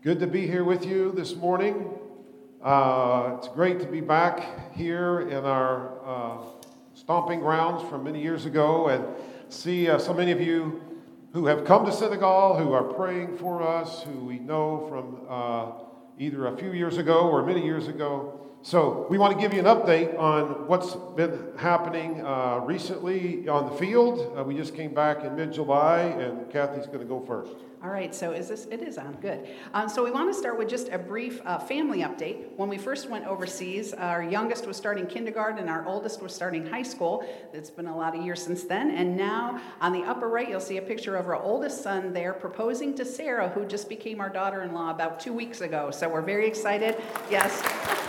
Good to be here with you this morning. It's great to be back here in our stomping grounds from many years ago and see so many of you who have come to Senegal, who are praying for us, who we know from either a few years ago or many years ago. So we want to give you an update on what's been happening recently on the field. We just came back in mid-July, and Kathy's going to go first. All right, so it is on, good. So we want to start with just a brief family update. When we first went overseas, our youngest was starting kindergarten and our oldest was starting high school. It's been a lot of years since then. And now on the upper right, you'll see a picture of our oldest son there proposing to Sarah, who just became our daughter-in-law about 2 weeks ago. So we're very excited. Yes.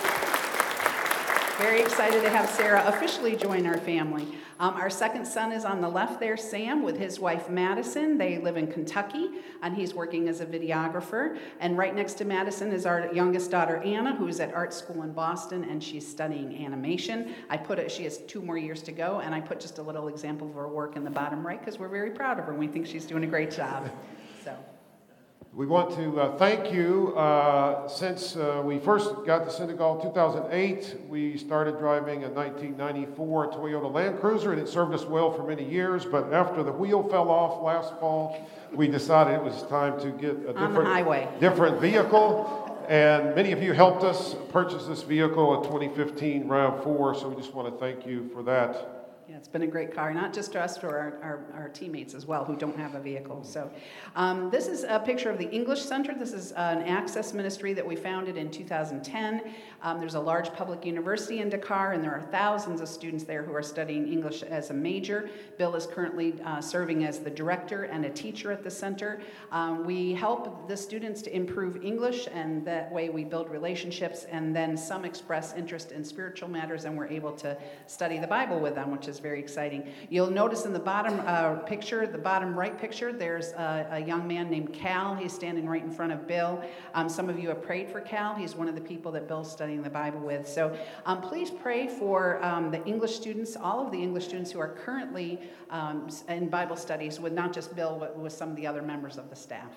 Very excited to have Sarah officially join our family. Our second son is on the left there, Sam, with his wife Madison. They live in Kentucky, and he's working as a videographer. And right next to Madison is our youngest daughter, Anna, who's at art school in Boston, and she's studying animation. She has 2 more years to go, and I put just a little example of her work in the bottom right because we're very proud of her, and we think she's doing a great job. So. We want to thank you. Since we first got to Senegal in 2008, we started driving a 1994 Toyota Land Cruiser, and it served us well for many years. But after the wheel fell off last fall, we decided it was time to get a different vehicle. And many of you helped us purchase this vehicle, a 2015 RAV4, so we just want to thank you for that. Yeah, it's been a great car, not just to us, for our teammates as well who don't have a vehicle. So this is a picture of the English Center. This is an access ministry that we founded in 2010. There's a large public university in Dakar, and there are thousands of students there who are studying English as a major. Bill is currently serving as the director and a teacher at the center. We help the students to improve English, and that way we build relationships, and then some express interest in spiritual matters, and we're able to study the Bible with them, which is very exciting. You'll notice in the bottom picture, the bottom right picture, there's a young man named Cal. He's standing right in front of Bill. Some of you have prayed for Cal. He's one of the people that Bill's studying the Bible with. So please pray for the English students, all of the English students who are currently in Bible studies with not just Bill, but with some of the other members of the staff.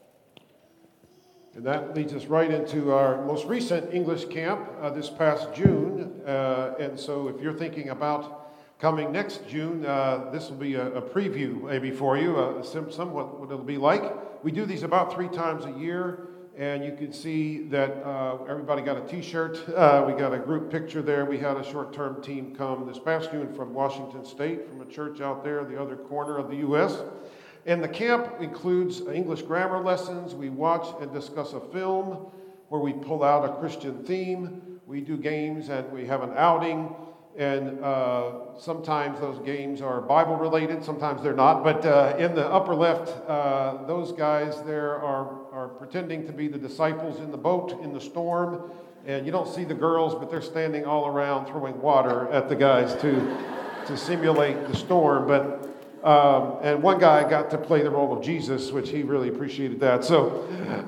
And that leads us right into our most recent English camp this past June. And so if you're thinking about coming next June, this will be a preview maybe for you, somewhat what it'll be like. We do these about 3 times a year, and you can see that everybody got a t-shirt. We got a group picture there. We had a short-term team come this past June from Washington State, from a church out there, the other corner of the U.S. And the camp includes English grammar lessons. We watch and discuss a film where we pull out a Christian theme. We do games, and we have an outing. And sometimes those games are Bible related, sometimes they're not. But in the upper left, those guys there are pretending to be the disciples in the boat in the storm. And you don't see the girls, but they're standing all around throwing water at the guys to simulate the storm. But and one guy got to play the role of Jesus, which he really appreciated that. So,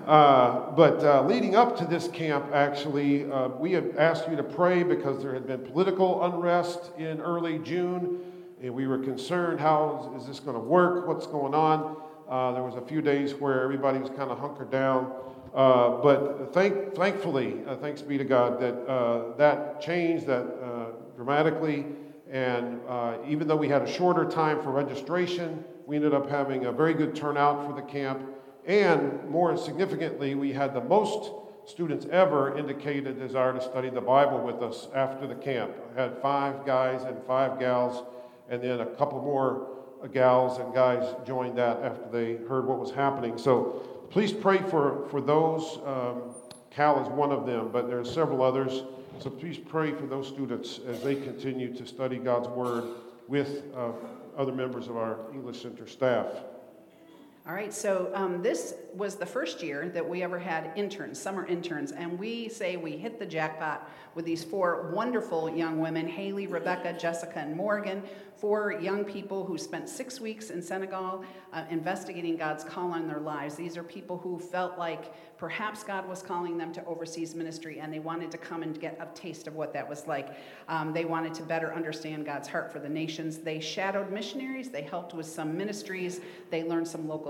but leading up to this camp, actually, we had asked you to pray because there had been political unrest in early June, and we were concerned, how is this going to work? What's going on? There was a few days where everybody was kind of hunkered down. But thankfully, thanks be to God, that changed dramatically. And even though we had a shorter time for registration, we ended up having a very good turnout for the camp. And more significantly, we had the most students ever indicate a desire to study the Bible with us after the camp. I had 5 guys and 5 gals, and then a couple more gals and guys joined that after they heard what was happening. So please pray for those. Cal is one of them, but there are several others. So please pray for those students as they continue to study God's Word with other members of our English Center staff. All right, so this was the first year that we ever had interns, summer interns, and we say we hit the jackpot with these 4 wonderful young women, Haley, Rebecca, Jessica, and Morgan, 4 young people who spent 6 weeks in Senegal investigating God's call on their lives. These are people who felt like perhaps God was calling them to overseas ministry, and they wanted to come and get a taste of what that was like. They wanted to better understand God's heart for the nations. They shadowed missionaries. They helped with some ministries. They learned some local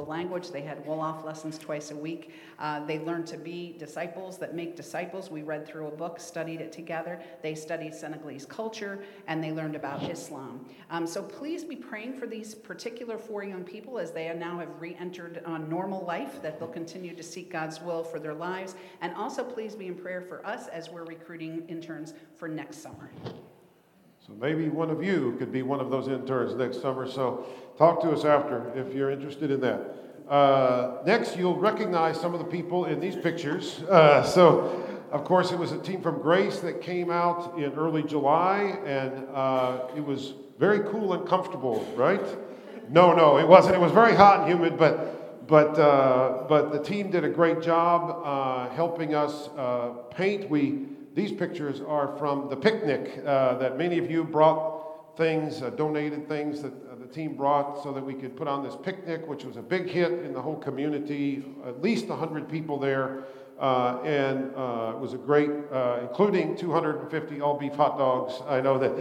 language. They had Wolof lessons twice a week. They learned to be disciples that make disciples. We read through a book, studied it together. They studied Senegalese culture, and they learned about Islam. So please be praying for these particular 4 young people as they now have re-entered normal life, that they'll continue to seek God's will for their lives. And also please be in prayer for us as we're recruiting interns for next summer. So maybe one of you could be one of those interns next summer. So talk to us after if you're interested in that. Next, you'll recognize some of the people in these pictures. So, of course, it was a team from Grace that came out in early July, and it was very cool and comfortable, right? No, it wasn't. It was very hot and humid, but the team did a great job helping us paint. These pictures are from the picnic that many of you brought things, donated things that the team brought so that we could put on this picnic, which was a big hit in the whole community, at least 100 people there. And it was a great, including 250 all-beef hot dogs, I know that.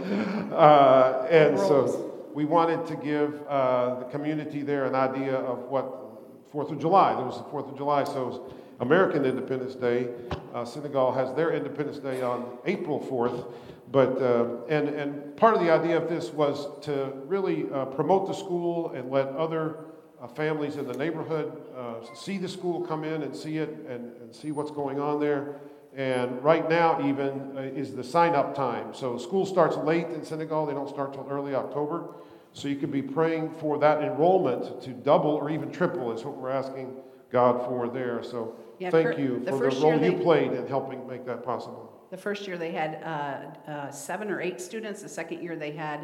And so we wanted to give the community there an idea of what 4th of July, there was the 4th of July, so it was American Independence Day. Senegal has their Independence Day on April 4th. But, and part of the idea of this was to really promote the school and let other families in the neighborhood see the school, come in and see it and see what's going on there. And right now even is the sign-up time. So school starts late in Senegal. They don't start till early October. So you could be praying for that enrollment to double or even triple is what we're asking God for there. So thank you for the role you played in helping make that possible. The first year they had 7 or 8 students. The second year they had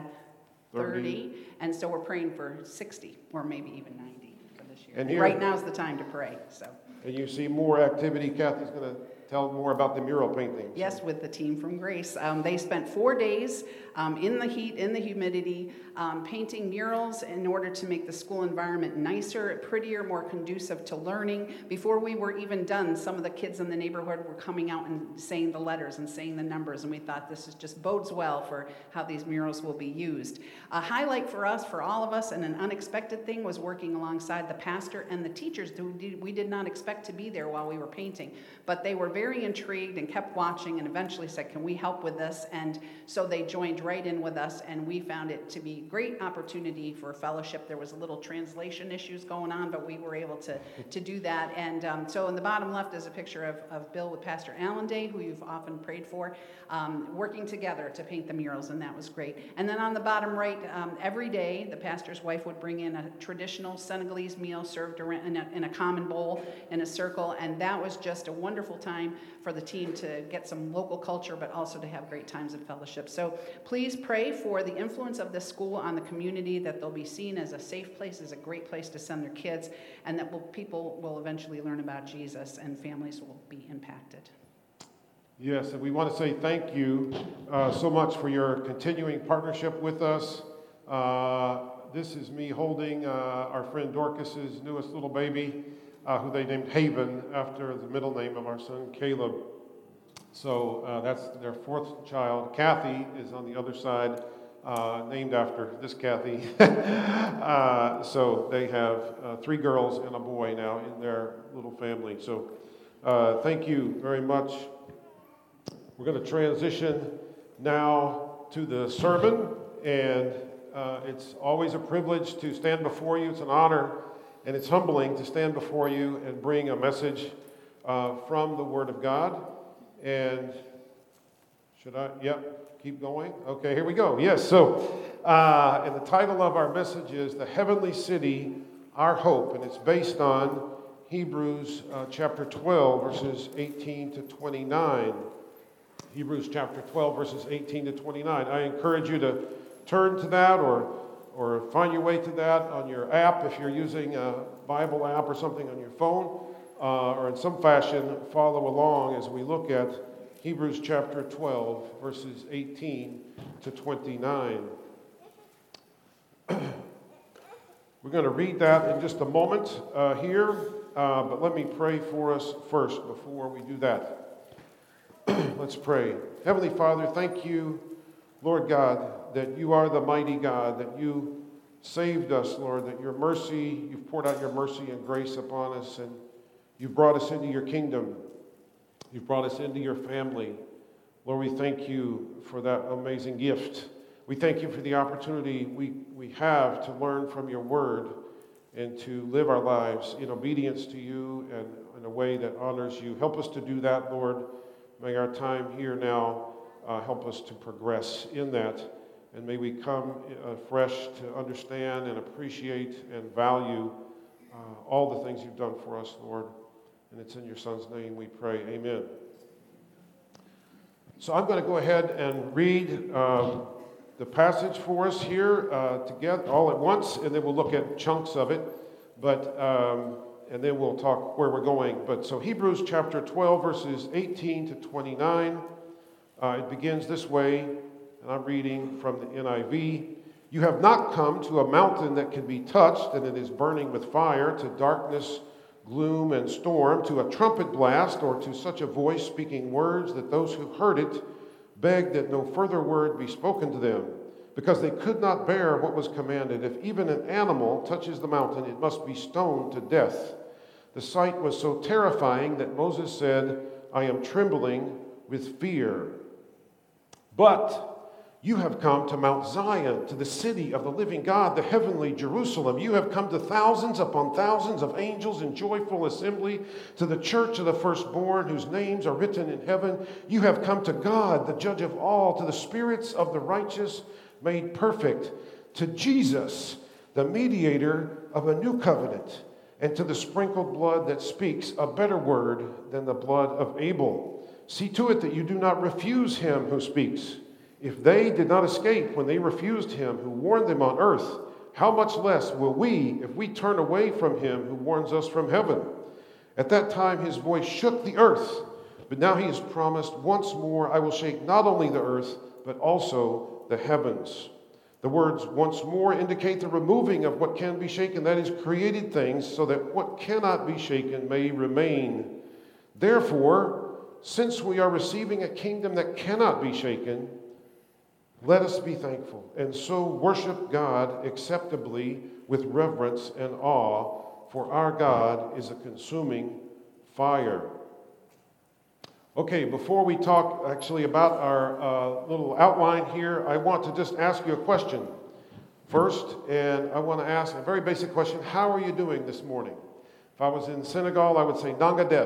30. And so we're praying for 60 or maybe even 90 for this year. And here, right now is the time to pray. So. And you see more activity. Kathy's going to tell more about the mural painting. Yes, with the team from Grace. They spent 4 days in the heat, in the humidity, painting murals in order to make the school environment nicer, prettier, more conducive to learning. Before we were even done, some of the kids in the neighborhood were coming out and saying the letters and saying the numbers, and we thought this is just bodes well for how these murals will be used. A highlight for us, for all of us, and an unexpected thing was working alongside the pastor and the teachers who we did not expect to be there while we were painting, but they were very intrigued and kept watching and eventually said, can we help with this? And so they joined right in with us, and we found it to be a great opportunity for fellowship. There was a little translation issues going on, but we were able to do that. And so in the bottom left is a picture of Bill with Pastor Alan Day, who you've often prayed for, working together to paint the murals, and that was great. And then on the bottom right, every day the pastor's wife would bring in a traditional Senegalese meal served around in a common bowl in a circle, and that was just a wonderful time for the team to get some local culture, but also to have great times of fellowship. So please pray for the influence of this school on the community, that they'll be seen as a safe place, as a great place to send their kids, and that people will eventually learn about Jesus and families will be impacted. Yes, and we want to say thank you so much for your continuing partnership with us. This is me holding our friend Dorcas's newest little baby, who they named Haven after the middle name of our son Caleb. So that's their 4th child. Kathy is on the other side, named after this Kathy. So they have 3 girls and a boy now in their little family. So thank you very much. We're going to transition now to the sermon, and it's always a privilege to stand before you. It's an honor, and it's humbling to stand before you and bring a message from the Word of God. And should I? Yep, keep going. Okay, here we go. Yes, so, and the title of our message is The Heavenly City, Our Hope, and it's based on Hebrews chapter 12, verses 18 to 29. Hebrews chapter 12, verses 18 to 29. I encourage you to turn to that or find your way to that on your app if you're using a Bible app or something on your phone, or in some fashion follow along as we look at Hebrews chapter 12, verses 18 to 29. We're going to read that in just a moment here, but let me pray for us first before we do that. Let's pray. Heavenly Father, thank you, Lord God, that you are the mighty God, that you saved us, Lord, that your mercy, you've poured out your mercy and grace upon us, and you've brought us into your kingdom. You've brought us into your family. Lord, we thank you for that amazing gift. We thank you for the opportunity we have to learn from your word and to live our lives in obedience to you and in a way that honors you. Help us to do that, Lord. May our time here now help us to progress in that. And may we come fresh to understand and appreciate and value all the things you've done for us, Lord. And it's in your Son's name we pray. Amen. So I'm going to go ahead and read the passage for us here together all at once, and then we'll look at chunks of it. And then we'll talk where we're going. But so Hebrews chapter 12, verses 18 to 29. It begins this way, and I'm reading from the NIV. You have not come to a mountain that can be touched, and it is burning with fire, to darkness, gloom, and storm, to a trumpet blast, or to such a voice speaking words that those who heard it begged that no further word be spoken to them, because they could not bear what was commanded. If even an animal touches the mountain, it must be stoned to death. The sight was so terrifying that Moses said, I am trembling with fear. But you have come to Mount Zion, to the city of the living God, the heavenly Jerusalem. You have come to thousands upon thousands of angels in joyful assembly, to the church of the firstborn, whose names are written in heaven. You have come to God, the judge of all, to the spirits of the righteous made perfect, to Jesus, the mediator of a new covenant, and to the sprinkled blood that speaks a better word than the blood of Abel. See to it that you do not refuse him who speaks. If they did not escape when they refused him who warned them on earth, how much less will we if we turn away from him who warns us from heaven? At that time his voice shook the earth, but now he has promised once more, I will shake not only the earth, but also the heavens. The words once more indicate the removing of what can be shaken, that is, created things, so that what cannot be shaken may remain. Therefore, since we are receiving a kingdom that cannot be shaken, let us be thankful, and so worship God acceptably with reverence and awe, for our God is a consuming fire. Okay, before we talk actually about our little outline here, I want to just ask you a question first, and I want to ask a very basic question. How are you doing this morning? If I was in Senegal, I would say Nanga Def.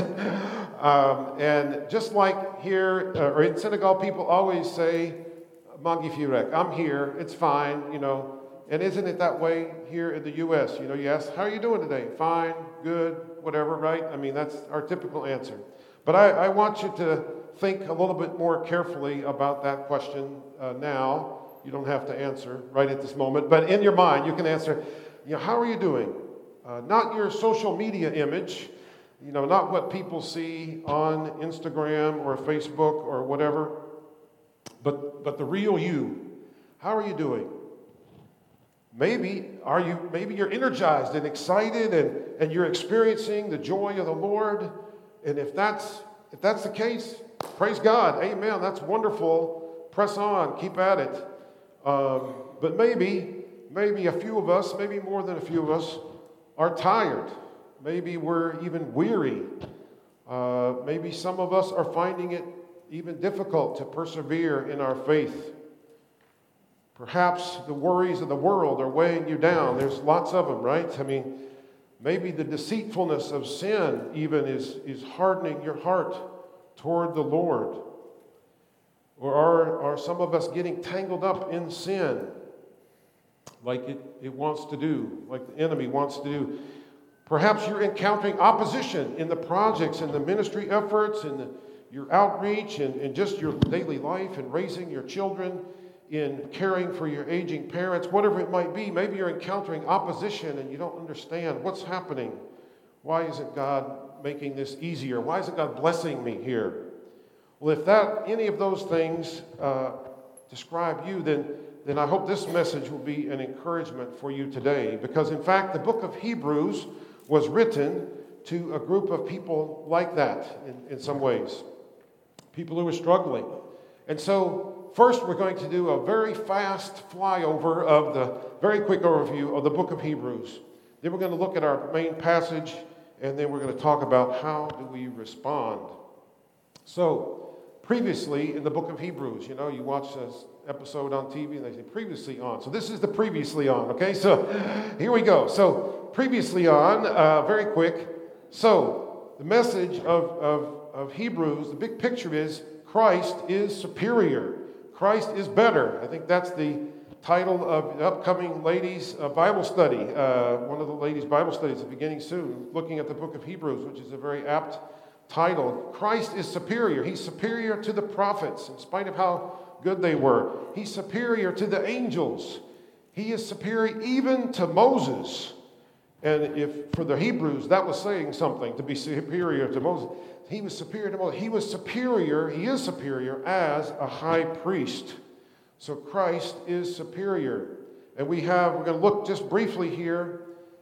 And just like here, or in Senegal, people always say, Mangi Firek, I'm here, it's fine, And isn't it that way here in the U.S.? You ask, how are you doing today? Fine, good, whatever, right? I mean, that's our typical answer. But I want you to think a little bit more carefully about that question now. You don't have to answer right at this moment, but in your mind, you can answer, how are you doing? Not your social media image, not what people see on Instagram or Facebook or whatever, but the real you. How are you doing? Maybe you're energized and excited and you're experiencing the joy of the Lord. And if that's the case, praise God. Amen. That's wonderful. Press on. Keep at it. But maybe a few of us, maybe more than a few of us, are tired. Maybe we're even weary. Maybe some of us are finding it even difficult to persevere in our faith. Perhaps the worries of the world are weighing you down. There's lots of them, right? I mean, maybe the deceitfulness of sin even is hardening your heart toward the Lord. Or are some of us getting tangled up in sin like it wants to do, like the enemy wants to do? Perhaps you're encountering opposition in the projects and the ministry efforts and your outreach and just your daily life and raising your children, in caring for your aging parents, whatever it might be. Maybe you're encountering opposition and you don't understand what's happening. Why isn't God making this easier? Why isn't God blessing me here? Well, if any of those things describe you, then I hope this message will be an encouragement for you today. Because in fact, the book of Hebrews was written to a group of people like that in some ways. People who were struggling. And so first we're going to do a very fast flyover of the very quick overview of the book of Hebrews. Then we're going to look at our main passage, and then we're going to talk about how do we respond. So previously in the book of Hebrews, you watch this episode on TV and they say previously on. So this is the previously on, okay? So here we go. So previously on, very quick. So the message of Hebrews, the big picture is Christ is superior. Christ is better. I think that's the title of the upcoming ladies' Bible study. One of the ladies' Bible studies is beginning soon, looking at the book of Hebrews, which is a very apt title. Christ is superior. He's superior to the prophets, in spite of how good they were. He's superior to the angels. He is superior even to Moses. And if for the Hebrews that was saying something, to be superior to Moses, he was superior to Moses. He is superior as a high priest. So Christ is superior. And we're going to look just briefly here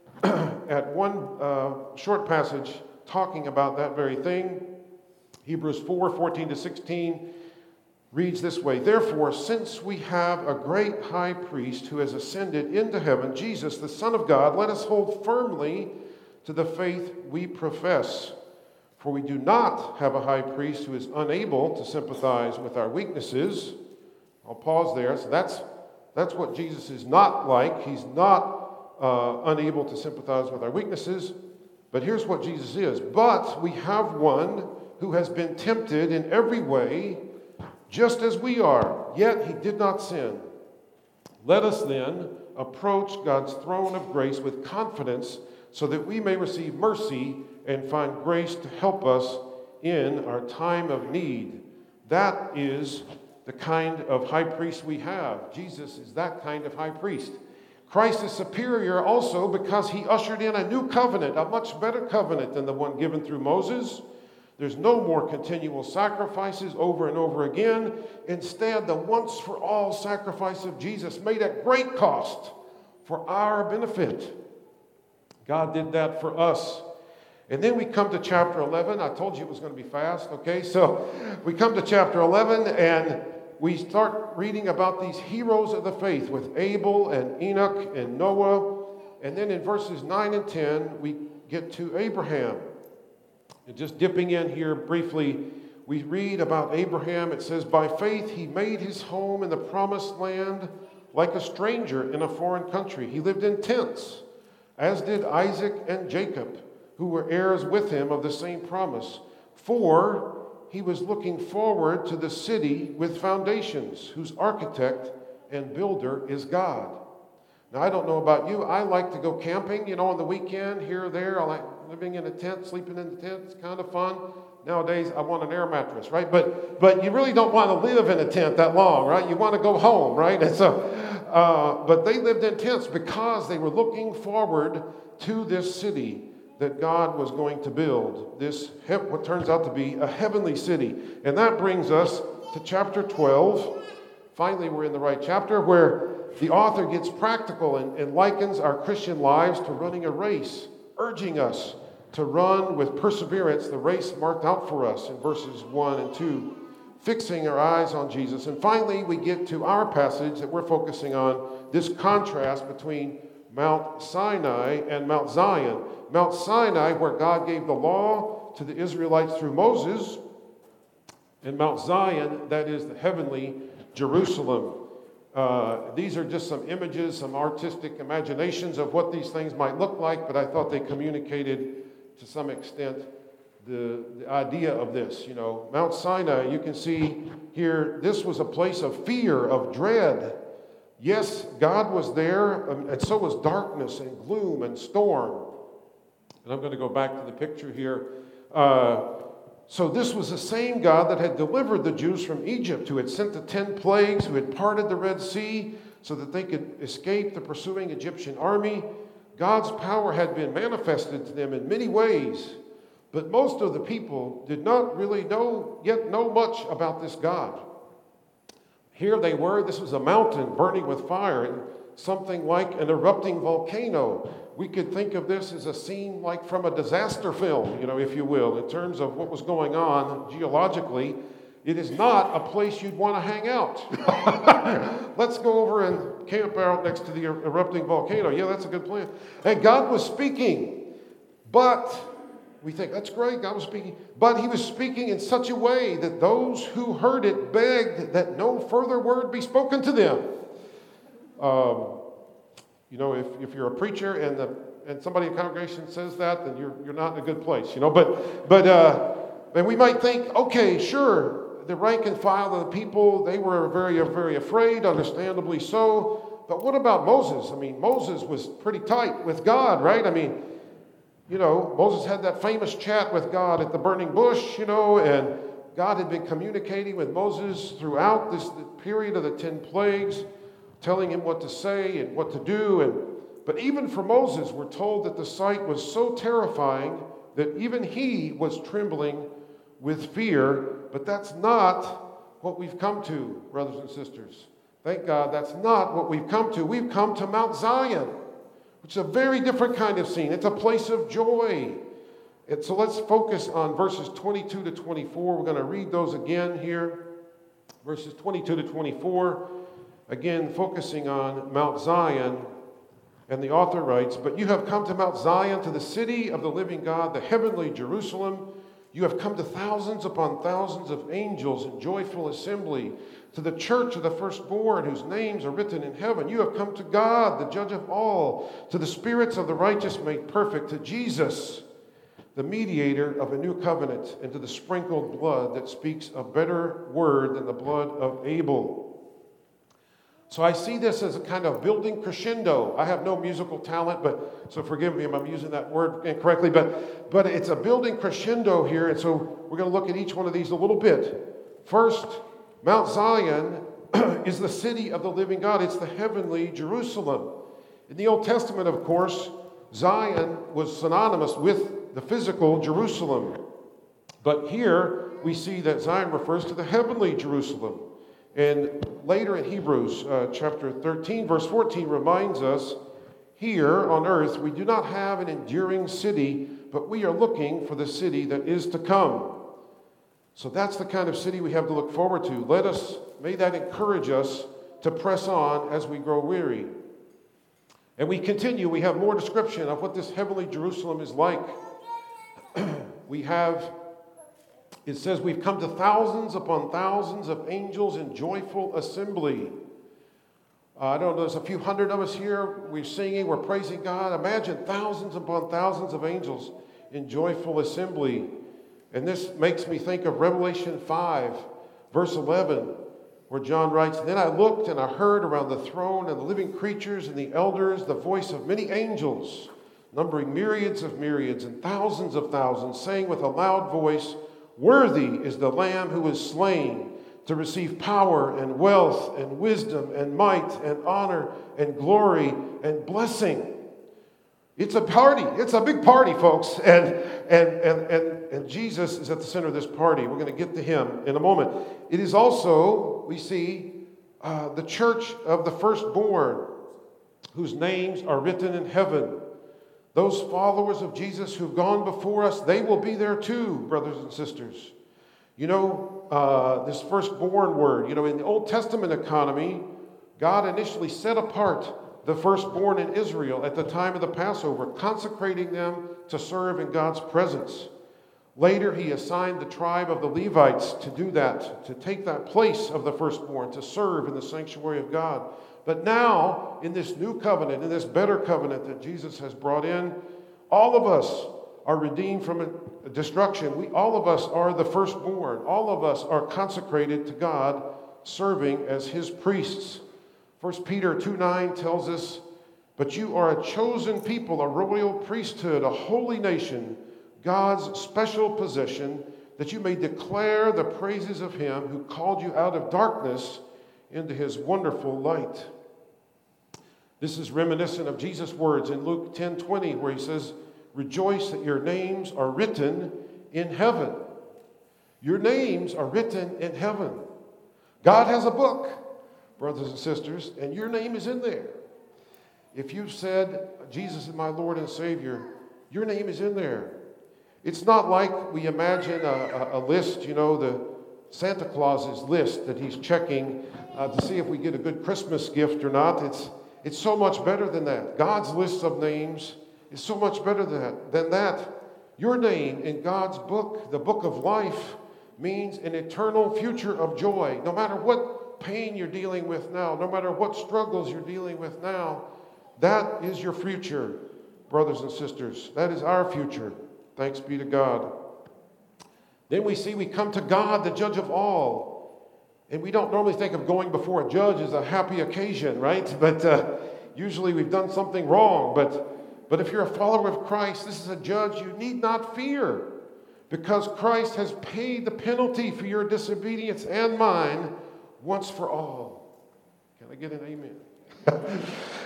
at one short passage talking about that very thing. Hebrews 4:14-16 reads this way: Therefore, since we have a great high priest who has ascended into heaven, Jesus, the Son of God, let us hold firmly to the faith we profess. For we do not have a high priest who is unable to sympathize with our weaknesses. I'll pause there. So that's what Jesus is not like. He's not unable to sympathize with our weaknesses. But here's what Jesus is. But we have one who has been tempted in every way, just as we are, yet he did not sin. Let us then approach God's throne of grace with confidence so that we may receive mercy and find grace to help us in our time of need. That is the kind of high priest we have. Jesus is that kind of high priest. Christ is superior also because he ushered in a new covenant, a much better covenant than the one given through Moses. There's no more continual sacrifices over and over again. Instead, the once-for-all sacrifice of Jesus made at great cost for our benefit. God did that for us. And then we come to chapter 11. I told you it was going to be fast, okay? So we come to chapter 11, and we start reading about these heroes of the faith with Abel and Enoch and Noah. And then in verses 9 and 10, we get to Abraham. And just dipping in here briefly, we read about Abraham. It says, by faith he made his home in the promised land like a stranger in a foreign country. He lived in tents, as did Isaac and Jacob, who were heirs with him of the same promise. For he was looking forward to the city with foundations, whose architect and builder is God. Now, I don't know about you. I like to go camping, on the weekend, here or there. I like living in a tent, sleeping in the tent. It's kind of fun. Nowadays, I want an air mattress, right? But you really don't want to live in a tent that long, right? You want to go home, right? And so, but they lived in tents because they were looking forward to this city that God was going to build, this what turns out to be a heavenly city. And that brings us to chapter 12. Finally, we're in the right chapter where the author gets practical and likens our Christian lives to running a race, urging us to run with perseverance the race marked out for us in verses 1 and 2, fixing our eyes on Jesus. And finally, we get to our passage that we're focusing on, this contrast between Mount Sinai and Mount Zion. Mount Sinai, where God gave the law to the Israelites through Moses, and Mount Zion, that is the heavenly Jerusalem. These are just some images, some artistic imaginations of what these things might look like, but I thought they communicated to some extent the idea of this. Mount Sinai, you can see here, this was a place of fear, of dread. Yes, God was there, and so was darkness and gloom and storm. And I'm going to go back to the picture here. So this was the same God that had delivered the Jews from Egypt, who had sent the 10 plagues, who had parted the Red Sea so that they could escape the pursuing Egyptian army. God's power had been manifested to them in many ways, but most of the people did not really know much about this God. Here they were, this was a mountain burning with fire, and something like an erupting volcano. We could think of this as a scene like from a disaster film, if you will, in terms of what was going on geologically It is not a place you'd want to hang out. Let's go over and camp out next to the erupting volcano. Yeah, that's a good plan. And God was speaking, but we think, that's great, God was speaking. But he was speaking in such a way that those who heard it begged that no further word be spoken to them. If you're a preacher and somebody in the congregation says that, then you're not in a good place, And we might think, okay, sure, the rank and file of the people, they were very, very afraid, understandably so. But what about Moses? I mean, Moses was pretty tight with God, right? I mean, Moses had that famous chat with God at the burning bush, and God had been communicating with Moses throughout this period of the 10 plagues, telling him what to say and what to do. But even for Moses, we're told that the sight was so terrifying that even he was trembling with fear. But that's not what we've come to, brothers and sisters. Thank God that's not what we've come to. We've come to Mount Zion, which is a very different kind of scene. It's a place of joy. And so let's focus on verses 22 to 24. We're going to read those again here. Verses 22 to 24, again focusing on Mount Zion. And the author writes, "But you have come to Mount Zion, to the city of the living God, the heavenly Jerusalem. You have come to thousands upon thousands of angels in joyful assembly, to the church of the firstborn whose names are written in heaven. You have come to God, the judge of all, to the spirits of the righteous made perfect, to Jesus, the mediator of a new covenant, and to the sprinkled blood that speaks a better word than the blood of Abel." So I see this as a kind of building crescendo. I have no musical talent, so forgive me if I'm using that word incorrectly, but it's a building crescendo here, and so we're going to look at each one of these a little bit. First, Mount Zion is the city of the living God. It's the heavenly Jerusalem. In the Old Testament, of course, Zion was synonymous with the physical Jerusalem. But here we see that Zion refers to the heavenly Jerusalem. And later in Hebrews chapter 13, verse 14 reminds us, here on earth we do not have an enduring city, but we are looking for the city that is to come. So that's the kind of city we have to look forward to. May that encourage us to press on as we grow weary. And we continue, we have more description of what this heavenly Jerusalem is like. It says, we've come to thousands upon thousands of angels in joyful assembly. I don't know, there's a few hundred of us here. We're singing, we're praising God. Imagine thousands upon thousands of angels in joyful assembly. And this makes me think of Revelation 5, verse 11, where John writes, "Then I looked and I heard around the throne and the living creatures and the elders the voice of many angels, numbering myriads of myriads and thousands of thousands, saying with a loud voice, 'Worthy is the Lamb who was slain to receive power and wealth and wisdom and might and honor and glory and blessing.'" It's a party. It's a big party, folks. And Jesus is at the center of this party. We're going to get to him in a moment. It is also, we see, the church of the firstborn, whose names are written in heaven. Those followers of Jesus who've gone before us, they will be there too, brothers and sisters. This firstborn word, in the Old Testament economy, God initially set apart the firstborn in Israel at the time of the Passover, consecrating them to serve in God's presence. Later, he assigned the tribe of the Levites to do that, to take that place of the firstborn, to serve in the sanctuary of God. But now, in this new covenant, in this better covenant that Jesus has brought in, all of us are redeemed from destruction. All of us are the firstborn. All of us are consecrated to God, serving as his priests. 1 Peter 2:9 tells us, "But you are a chosen people, a royal priesthood, a holy nation, God's special possession, that you may declare the praises of him who called you out of darkness into his wonderful light." This is reminiscent of Jesus' words in Luke 10:20, where he says, "Rejoice that your names are written in heaven." Your names are written in heaven. God has a book, brothers and sisters, and your name is in there. If you've said, "Jesus is my Lord and Savior," your name is in there. It's not like we imagine a list, Santa Claus's list that he's checking to see if we get a good Christmas gift or not. It's so much better than that. God's list of names is so much better than that. Your name in God's book, the book of life, means an eternal future of joy. No matter what pain you're dealing with now, no matter what struggles you're dealing with now, that is your future, brothers and sisters. That is our future. Thanks be to God. Then we come to God, the judge of all. And we don't normally think of going before a judge as a happy occasion, right? But usually we've done something wrong. But if you're a follower of Christ, this is a judge you need not fear, because Christ has paid the penalty for your disobedience and mine once for all. Can I get an amen?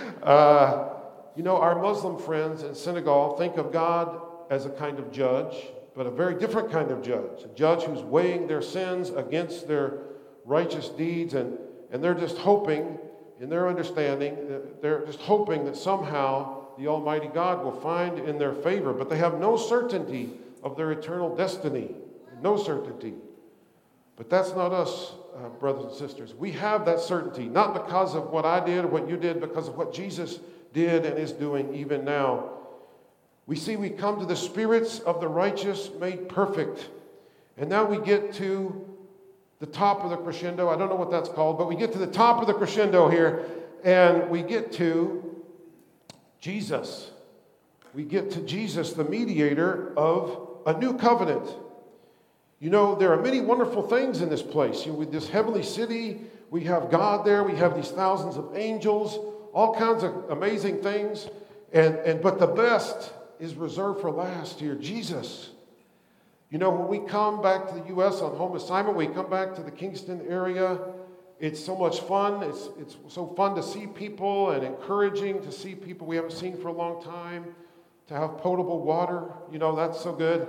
Our Muslim friends in Senegal think of God as a kind of judge, but a very different kind of judge. A judge who's weighing their sins against their righteous deeds, and they're just hoping, in their understanding, they're just hoping that somehow the Almighty God will find in their favor. But they have no certainty of their eternal destiny. No certainty. But that's not us, brothers and sisters. We have that certainty, not because of what I did or what you did, because of what Jesus did and is doing even now. We come to the spirits of the righteous made perfect. And now we get to the top of the crescendo. I don't know what that's called, but we get to the top of the crescendo here, and we get to Jesus. We get to Jesus, the mediator of a new covenant. There are many wonderful things in this place. With this heavenly city, we have God there. We have these thousands of angels, all kinds of amazing things. But the best is reserved for last here, Jesus. When we come back to the U.S. on home assignment, we come back to the Kingston area. It's so much fun. It's so fun to see people and encouraging to see people we haven't seen for a long time, to have potable water. That's so good.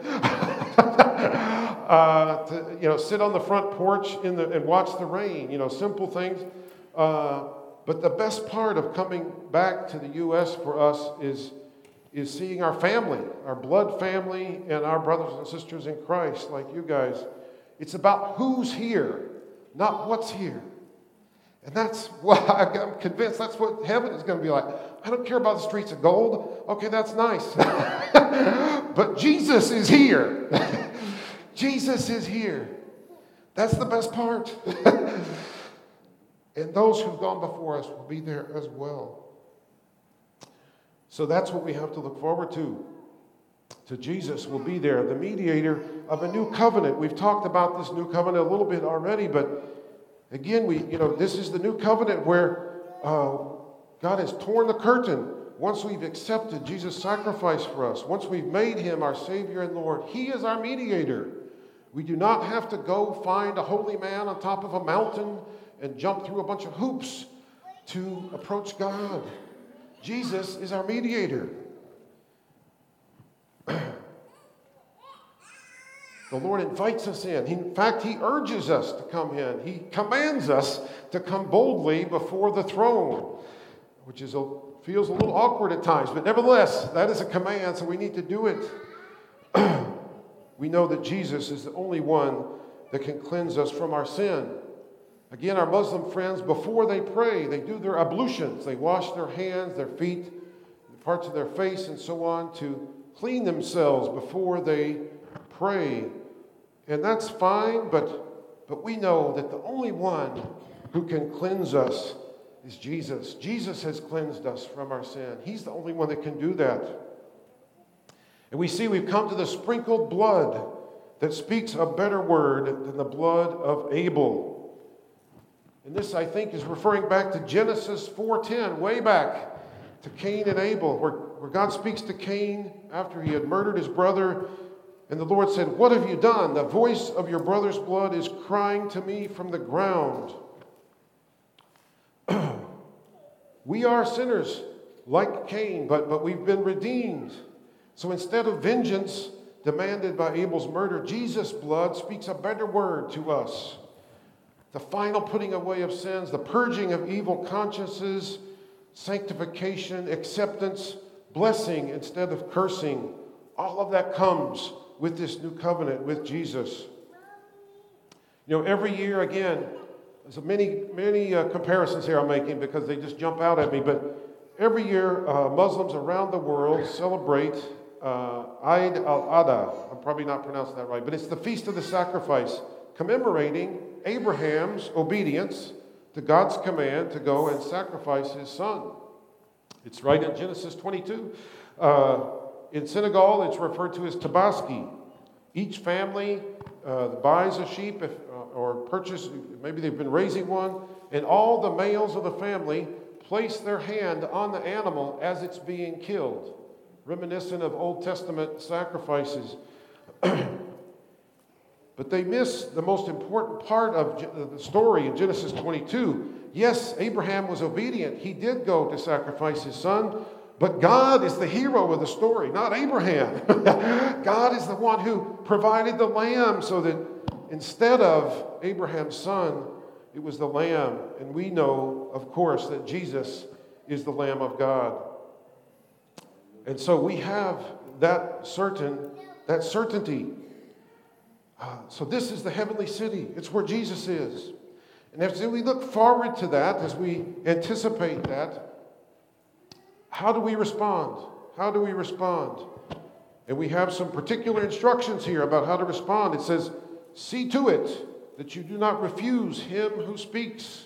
To sit on the front porch and watch the rain. Simple things. But the best part of coming back to the U.S. for us is seeing our family, our blood family, and our brothers and sisters in Christ, like you guys. It's about who's here, not what's here. And that's why I'm convinced that's what heaven is going to be like. I don't care about the streets of gold. Okay, that's nice. But Jesus is here. Jesus is here. That's the best part. And those who've gone before us will be there as well. So that's what we have to look forward to. To Jesus will be there, the mediator of a new covenant. We've talked about this new covenant a little bit already, but again, this is the new covenant where God has torn the curtain. Once we've accepted Jesus' sacrifice for us, once we've made him our Savior and Lord, he is our mediator. We do not have to go find a holy man on top of a mountain and jump through a bunch of hoops to approach God. Jesus is our mediator. The Lord invites us in. In fact, he urges us to come in. He commands us to come boldly before the throne, which feels a little awkward at times, but nevertheless, that is a command, so we need to do it. We know that Jesus is the only one that can cleanse us from our sin. Again, our Muslim friends, before they pray, they do their ablutions. They wash their hands, their feet, parts of their face, and so on to clean themselves before they pray. And that's fine, but we know that the only one who can cleanse us is Jesus. Jesus has cleansed us from our sin. He's the only one that can do that. And we've come to the sprinkled blood that speaks a better word than the blood of Abel. And this, I think, is referring back to Genesis 4:10, way back to Cain and Abel, where God speaks to Cain after he had murdered his brother. And the Lord said, "What have you done? The voice of your brother's blood is crying to me from the ground." We are sinners like Cain, but we've been redeemed. So instead of vengeance demanded by Abel's murder, Jesus' blood speaks a better word to us. The final putting away of sins, the purging of evil consciences, sanctification, acceptance, blessing instead of cursing. All of that comes with this new covenant with Jesus. You know, every year, again, there's many comparisons here I'm making because they just jump out at me, but every year Muslims around the world celebrate Eid al-Adha. I'm probably not pronouncing that right, but it's the Feast of the Sacrifice, commemorating Abraham's obedience to God's command to go and sacrifice his son. It's right in Genesis 22. In Senegal, it's referred to as Tabaski. Each family buys a sheep or purchase, maybe they've been raising one, and all the males of the family place their hand on the animal as it's being killed, reminiscent of Old Testament sacrifices. But they miss the most important part of the story in Genesis 22. Yes, Abraham was obedient. He did go to sacrifice his son, but God is the hero of the story, not Abraham. God is the one who provided the lamb so that instead of Abraham's son, it was the lamb. And we know, of course, that Jesus is the Lamb of God. And so we have that certainty. So this is the heavenly city. It's where Jesus is. And as we look forward to that, as we anticipate that, how do we respond? How do we respond? And we have some particular instructions here about how to respond. It says, see to it that you do not refuse him who speaks.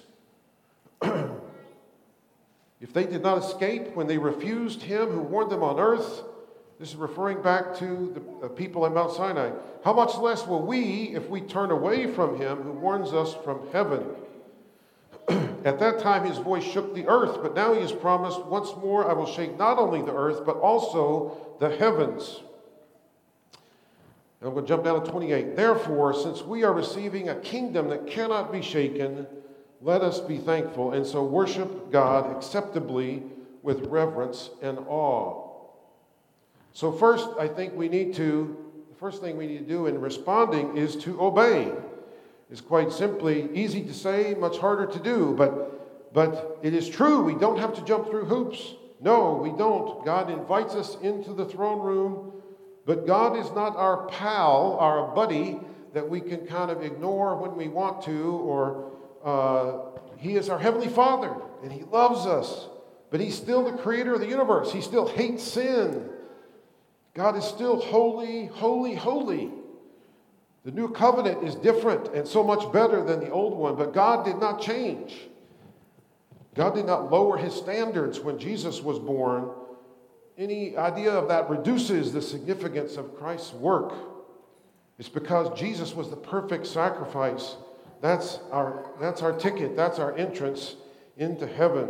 If they did not escape when they refused him who warned them on earth, this is referring back to the people at Mount Sinai. How much less will we if we turn away from him who warns us from heaven? At that time his voice shook the earth, but now he has promised, once more I will shake not only the earth, but also the heavens. And I'm going to jump down to 28. Therefore, since we are receiving a kingdom that cannot be shaken, let us be thankful, and so worship God acceptably with reverence and awe. So first, I think the first thing we need to do in responding is to obey. It's quite simply easy to say, much harder to do, but it is true. We don't have to jump through hoops. No, we don't. God invites us into the throne room, but God is not our pal, our buddy that we can kind of ignore when we want to, or he is our Heavenly Father, and he loves us, but he's still the creator of the universe. He still hates sin. God is still holy, holy, holy. The new covenant is different and so much better than the old one, but God did not change. God did not lower his standards when Jesus was born. Any idea of that reduces the significance of Christ's work. It's because Jesus was the perfect sacrifice. That's our ticket. That's our entrance into heaven.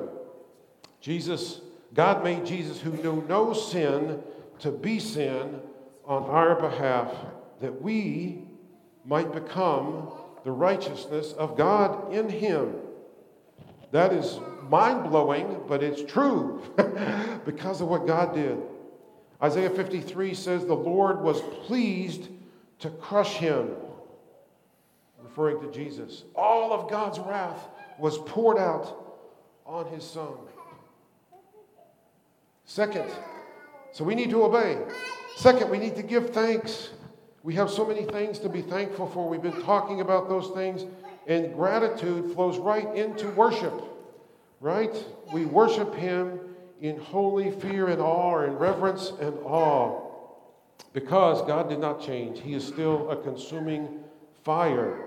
God made Jesus, who knew no sin, to be sin on our behalf, that we might become the righteousness of God in him. That is mind-blowing, but it's true because of what God did. Isaiah 53 says the Lord was pleased to crush him, referring to Jesus. All of God's wrath was poured out on his son. Second, so we need to obey. Second, we need to give thanks. We have so many things to be thankful for. We've been talking about those things, and gratitude flows right into worship, right? We worship him in holy fear and awe, or in reverence and awe, because God did not change. He is still a consuming fire.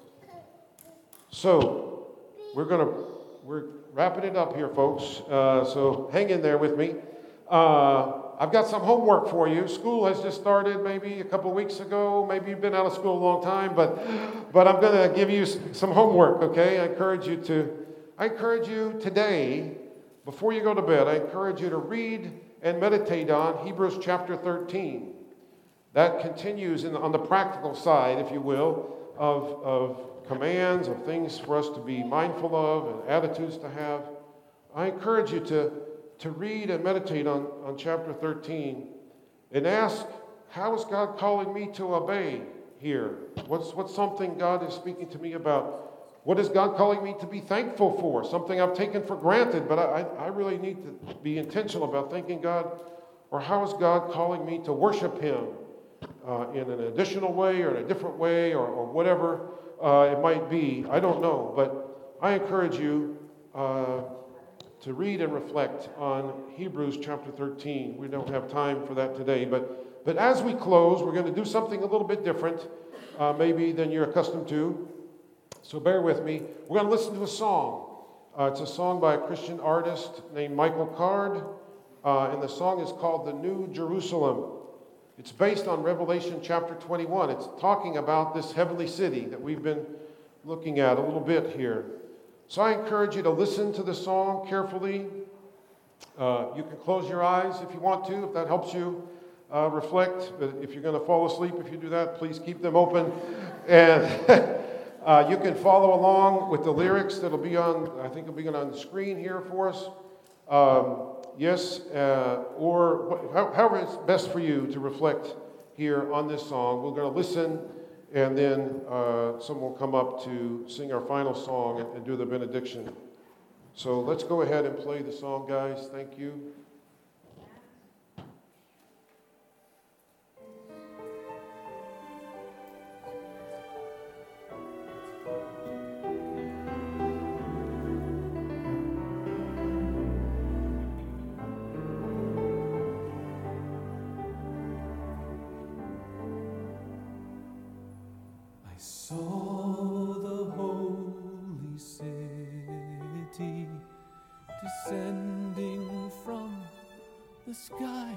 So we're wrapping it up here, folks. So hang in there with me. I've got some homework for you. School has just started maybe a couple of weeks ago. Maybe you've been out of school a long time, but I'm going to give you some homework, okay? I encourage you today, before you go to bed, I encourage you to read and meditate on Hebrews chapter 13. That continues on the practical side, if you will, of commands, of things for us to be mindful of and attitudes to have. I encourage you to read and meditate on chapter 13 and ask, how is God calling me to obey here? What's something God is speaking to me about? What is God calling me to be thankful for? Something I've taken for granted, but I really need to be intentional about thanking God. Or how is God calling me to worship him in an additional way or in a different way or whatever it might be. I don't know, but I encourage you to read and reflect on Hebrews chapter 13. We don't have time for that today, but as we close, we're going to do something a little bit different, maybe than you're accustomed to. So bear with me. We're going to listen to a song. It's a song by a Christian artist named Michael Card, and the song is called The New Jerusalem. It's based on Revelation chapter 21. It's talking about this heavenly city that we've been looking at a little bit here. So I encourage you to listen to the song carefully. You can close your eyes if you want to, if that helps you reflect. But if you're going to fall asleep, if you do that, please keep them open. And you can follow along with the lyrics that'll be on, I think it'll be on the screen here for us. Or however it's best for you to reflect here on this song. We're going to listen, and then someone will come up to sing our final song and do the benediction. So let's go ahead and play the song, guys. Thank you. I saw the holy city descending from the sky,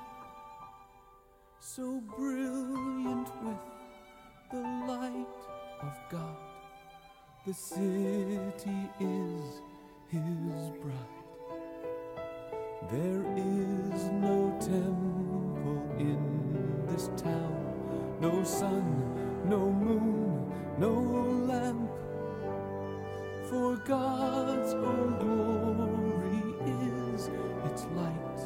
so brilliant with the light of God. The city is his bride. There is no temple in this town, no sun, no moon, no lamp, for God's own glory is its light,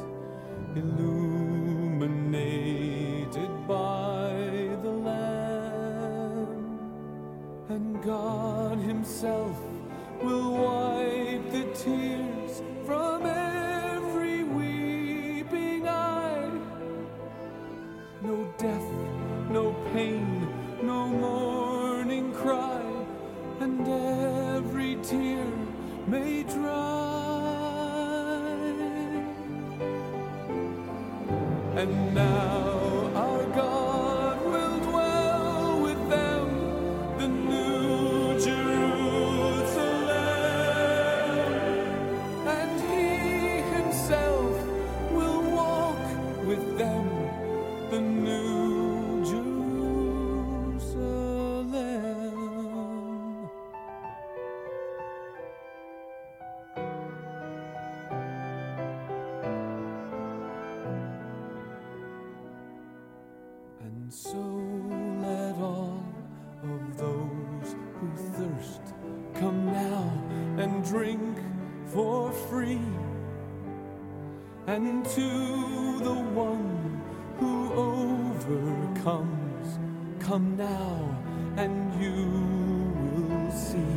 illuminated by the Lamb. And God himself will wipe the tears from every weeping eye. No death, no pain, no mourning cry, and every tear may dry. And now our God will dwell with them, the New Jerusalem, and he himself will walk with them, the New Jerusalem. And so let all of those who thirst come now and drink for free. And to the one who overcomes, come now and you will see.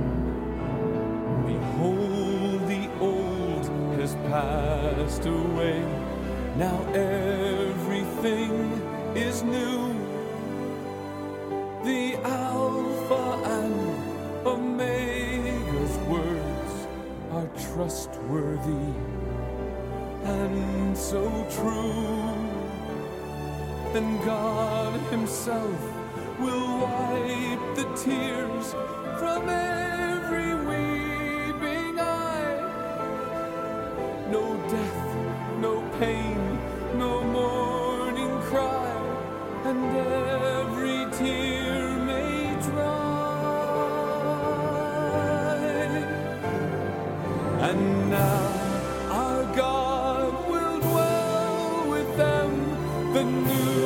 Behold, the old has passed away, now everything is new. The Alpha and Omega's words are trustworthy and so true. And God himself will wipe the tears from every weeping eye. No death, no pain, no mourning cry, and every tear may dry. And now our God will dwell with them, the New